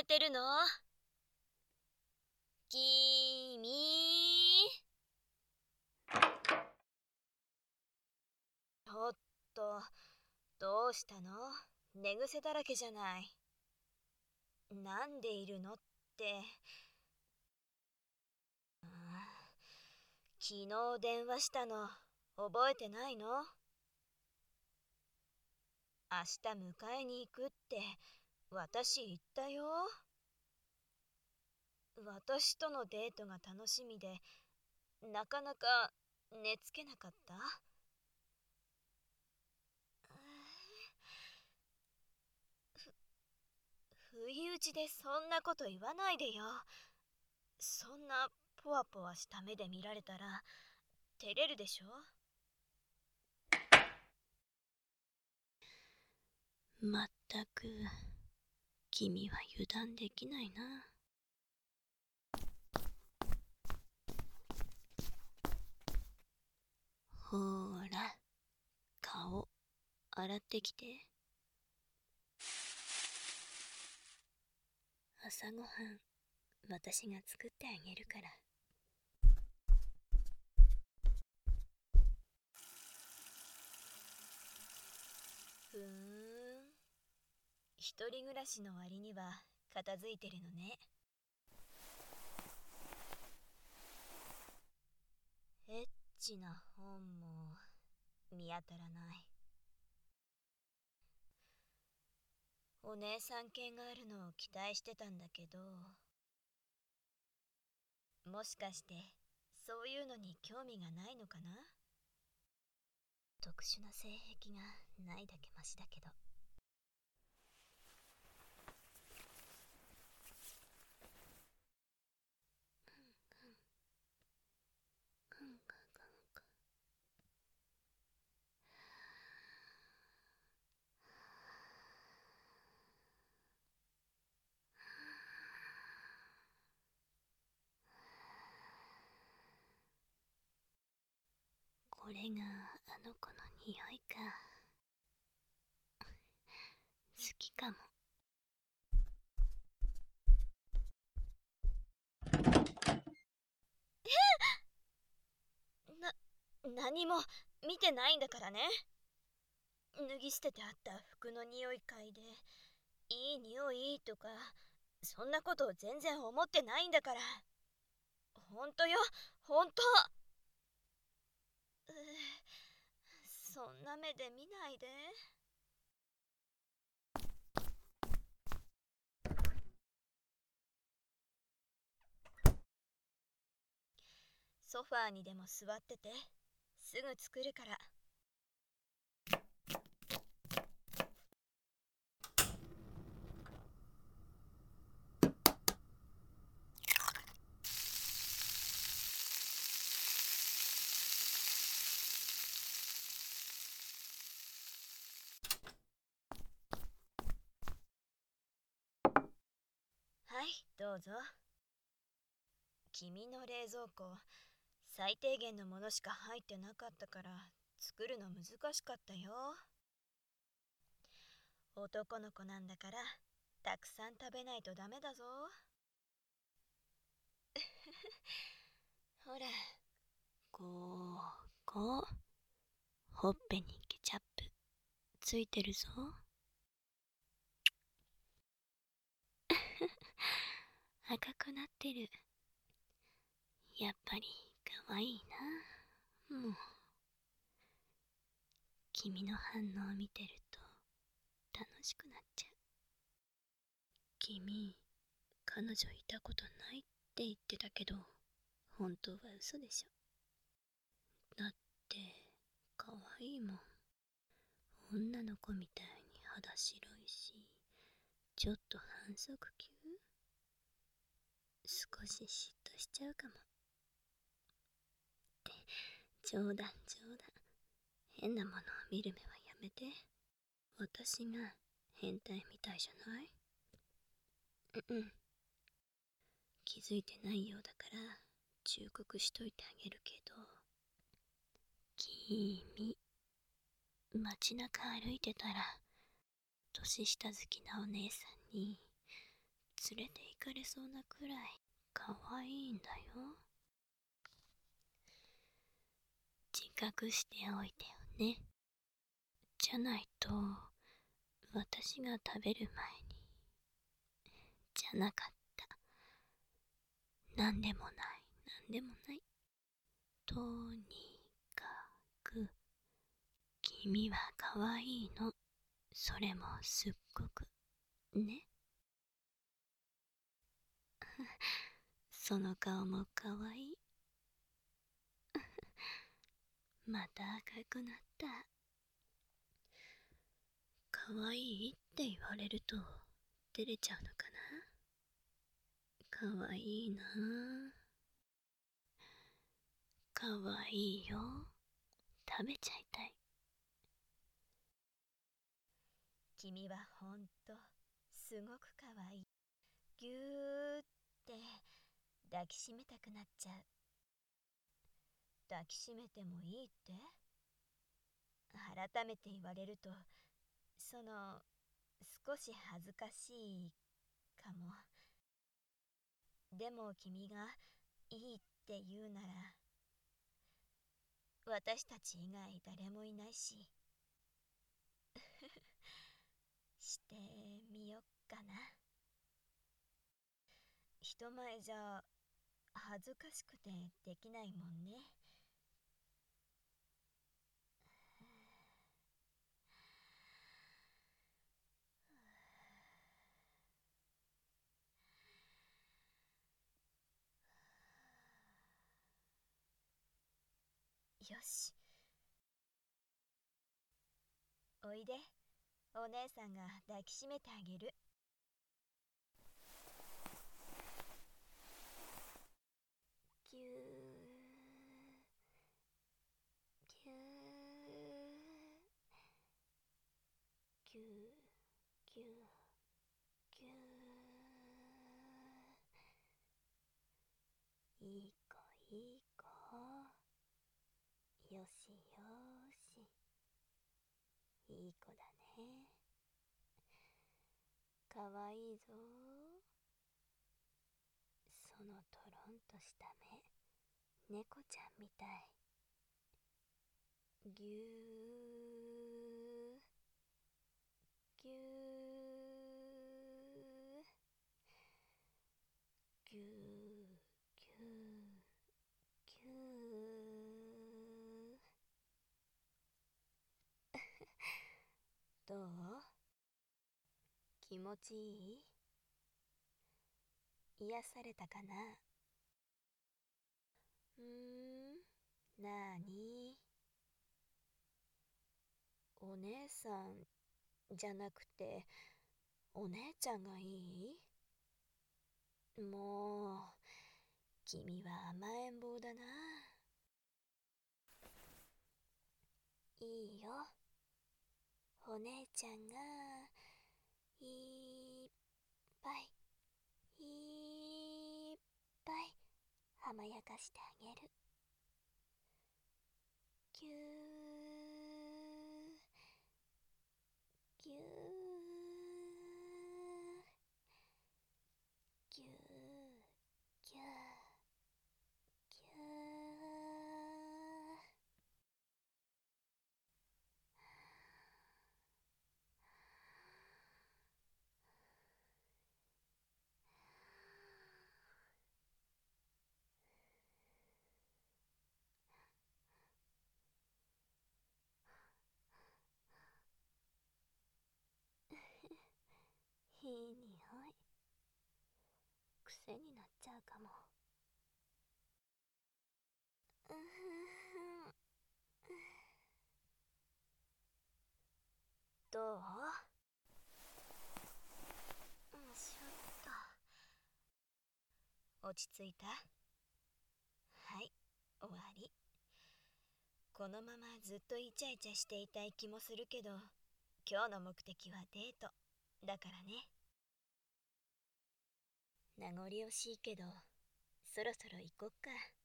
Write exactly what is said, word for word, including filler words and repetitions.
えてるの？きみ。ちょっと、どうしたの？寝癖だらけじゃない。なんでいるのって。うん、昨日電話したの、覚えてないの？明日迎えに行くって私言ったよ。私とのデートが楽しみで、なかなか寝つけなかった。不意打ちでそんなこと言わないでよ。そんなポワポワした目で見られたら照れるでしょ。 まったく君は油断できないな。ほーら、顔洗ってきて。朝ごはん私が作ってあげるから。 ふーん、一人暮らしの割には片付いてるのね。エッチな本も見当たらない。お姉さん系があるのを期待してたんだけど、もしかしてそういうのに興味がないのかな？ 特殊な性癖がないだけマシだけど。これがあの子の匂いか。好きかも。 な、何も見てないんだからね。脱ぎ捨ててあった服の匂い嗅いで、いい匂いとか、そんなこと全然思ってないんだから。ほんとよ、ほんと。うそんな目で見ないで。ソファーにでも座ってて、すぐ作るから。はい、どうぞ。君の冷蔵庫、最低限のものしか入ってなかったから作るの難しかったよ。男の子なんだからたくさん食べないとダメだぞ。ほら、 こうこうほっぺにケチャップついてるぞ。赤くなってる。やっぱりかわいいな。もう君の反応を見てると楽しくなっちゃう。君、彼女いたことないって言ってたけど、本当は嘘でしょ。だってかわいいもん。女の子みたいに肌白いし、ちょっと反則級。少し嫉妬しちゃうかも。って冗談冗談。変なものを見る目はやめて。私が変態みたいじゃない？うんうん。気づいてないようだから忠告しといてあげるけど、君、街中歩いてたら年下好きなお姉さんに連れて行かれそうなくらい可愛いんだよ。自覚しておいてよね。じゃないと私が食べる前に、じゃなかった。なんでもない、なんでもない。とにかく君は可愛いの。それもすっごくね。その顔も可愛い。また赤くなった。可愛いって言われると照れちゃうのかな。可愛いな。可愛いよ。食べちゃいたい。 君はほんとすごく可愛い。ぎゅーって抱きしめたくなっちゃう。抱きしめてもいいって？改めて言われると、その少し恥ずかしいかも。でも君がいいって言うなら、私たち以外誰もいないししてみよっかな。人前じゃ恥ずかしくてできないもんね。よし、おいで。お姉さんが抱きしめてあげる。ぎゅーぎゅーぎゅーぎゅーぎゅー。いい子いい子。よしよし。いい子だね。かわいいぞ。そのとろんとした目、猫ちゃんみたい。ぎゅーぎゅーぎゅーぎゅーぎゅー。どう？気持ちいい？癒されたかな？うーん、なーに？お姉さんじゃなくてお姉ちゃんがいい？もう君は甘えん坊だな。いいよ。お姉ちゃんがいっぱいいっぱい甘やかしてあげる。ぎゅーぎゅーぎゅーぎゅーぎゅー。いい匂い。癖になっちゃうかも。うーん。どう？よいしょっと。落ち着いた？はい、終わり。このままずっとイチャイチャしていたい気もするけど、今日の目的はデートだからね。名残惜しいけど、そろそろ行こっか。